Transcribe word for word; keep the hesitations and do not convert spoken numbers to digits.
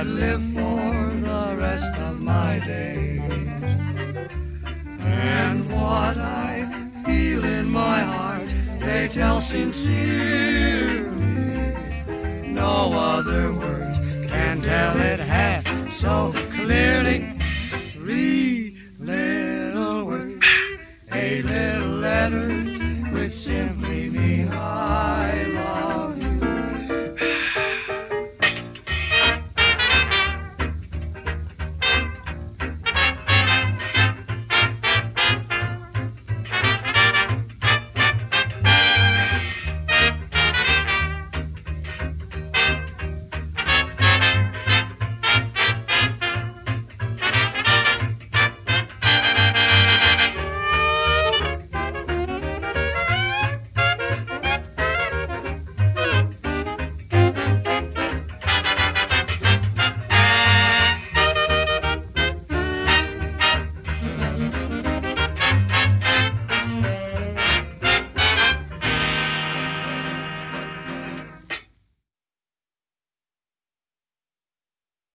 I'd live for the rest of my days. And what I feel in my heart, they tell sincerely. No other words can tell it half so clearly. Three little words, eight little letters, which simply mean I